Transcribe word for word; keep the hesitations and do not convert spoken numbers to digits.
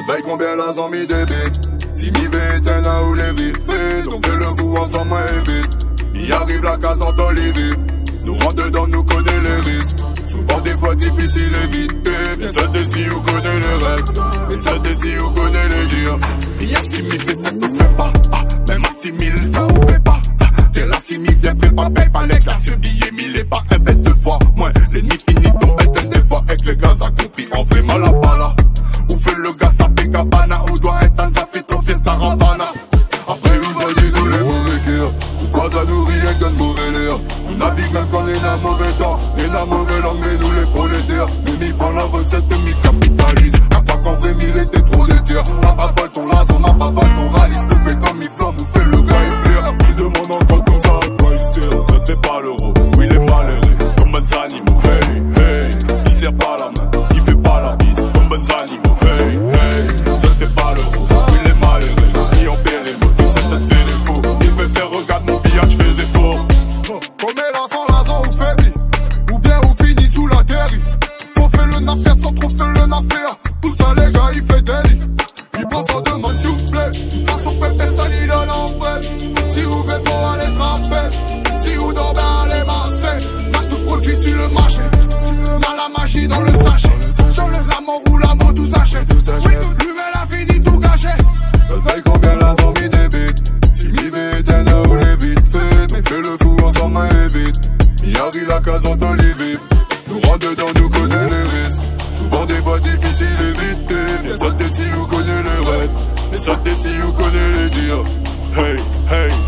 Ça veille combien la zombie débite. Si mi vite, n'a ou les vite fait. Donc fais le fou ensemble, moi et vite. Y arrive la case en Olivier. Nous rentre dedans, nous connaît les risques. Souvent des fois difficile éviter. Bien ça décide ou connaît les règles. Bien ça décide ou connaît les dires. Y a si mi fait ça nous fait pas. Ah, même à six mille ça ou paie pas. Ah, t'es là si mi vient fait pas paye pas les gars. Ce billet mille et pas un bête deux fois. Moins l'ennemi finit ton bête des fois. Avec les gars a compris on fait mal à pas là. Ou fait le gars ça fait cabana. Ou doit être ça fait ton fiesta Ravana. Après vous voyez nous les mauvais cœurs. Ou quoi ça nous rit avec un mauvais l'air. On navigue même quand on est dans mauvais temps. Et dans mauvais langue mais nous les prolétaires. Nous n'y prend la recette de mi-capitalise. N'a pas qu'en vrai mille était trop d'éther. N'a pas vol ton lazo, n'a pas vol ton rallye. Se fait comme il flamme, nous fait le gars et plaire. Il demande encore tout ça à quoi il sert. Ça ne fait pas l'euro, oui il est malheureux. Comme bons animaux, hey, hey. Il serre pas la main, il fait pas la bise. Comme bons animaux, hey, hey. Ça ne fait pas l'euro, oui il est malheureux. Il en perd les mots, tout ça, ça te fait des faux. Il fait faire regarde mon billard, je fais des faux. Comme l'enfant, l'enfant ou faiblit. Ou bien ou finit sous la terre. Faut faire le naffaire sans trop faire le naffaire. Tout ça les gars, il fait délit. Il pense en demande s'il vous plaît. Dans son pépé, ça lui donne en prête. Si vous faites faut aller trapper. Si vous dormez, allez masser. Pas tout produit sur le marché. Dans la magie, dans le sachet. Sur les amours ou l'amour, tout s'achète. Oui, l'humain a fini tout gâché. Ça fait combien la zombie débite. Si mi vite, n'a ou les vite fait. Mais fais le fou ensemble, et vite. Mi arrive la case en Olivier. Nous rentre dedans, nous connaît les risques. Souvent des fois difficile éviter. Bien ça décide ou connaît les règles. Mais ça décide ou connaît les dires. Hey, hey.